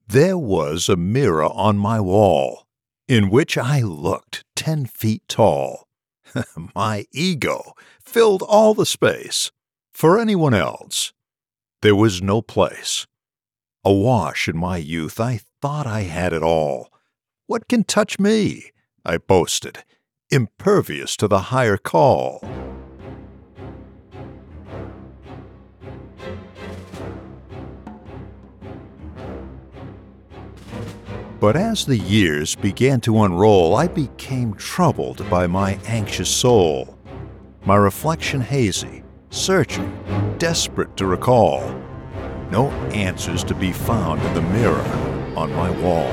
There was a mirror on my wall, in which I looked 10 feet tall. My ego filled all the space. For anyone else, there was no place. Awash in my youth, I thought I had it all. What can touch me? I boasted, impervious to the higher call. But as the years began to unroll, I became troubled by my anxious soul. My reflection hazy, searching, desperate to recall. No answers to be found in the mirror on my wall.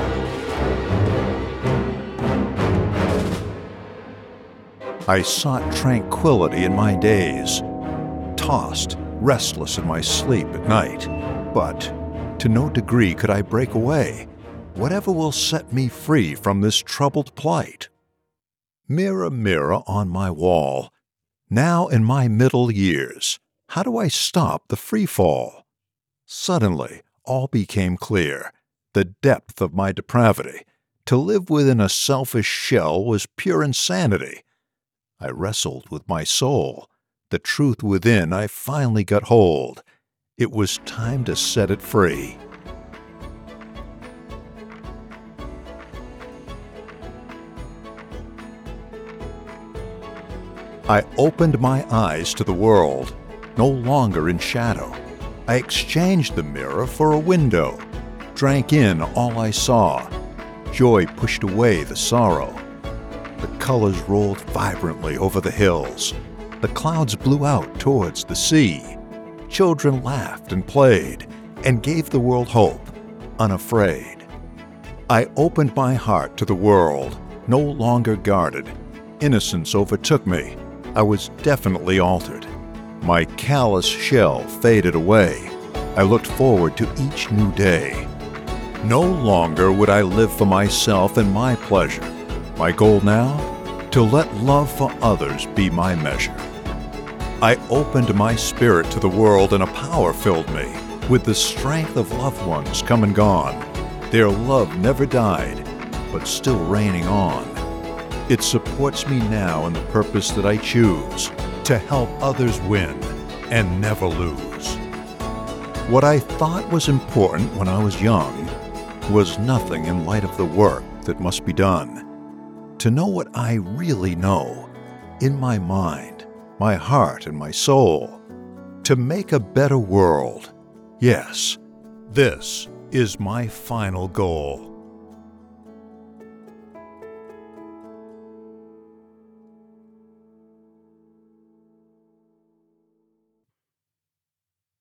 I sought tranquility in my days, tossed, restless in my sleep at night. But to no degree could I break away. Whatever will set me free from this troubled plight? Mirror, mirror on my wall, now in my middle years, how do I stop the free fall? Suddenly, all became clear. The depth of my depravity. To live within a selfish shell was pure insanity. I wrestled with my soul. The truth within I finally got hold. It was time to set it free. I opened my eyes to the world, no longer in shadow. I exchanged the mirror for a window, drank in all I saw. Joy pushed away the sorrow. The colors rolled vibrantly over the hills. The clouds blew out towards the sea. Children laughed and played and gave the world hope, unafraid. I opened my heart to the world, no longer guarded. Innocence overtook me. I was definitely altered. My callous shell faded away. I looked forward to each new day. No longer would I live for myself and my pleasure. My goal now? To let love for others be my measure. I opened my spirit to the world and a power filled me. With the strength of loved ones come and gone, their love never died, but still reigning on. It supports me now in the purpose that I choose, to help others win and never lose. What I thought was important when I was young was nothing in light of the work that must be done. To know what I really know, in my mind, my heart, and my soul, to make a better world. Yes, this is my final goal.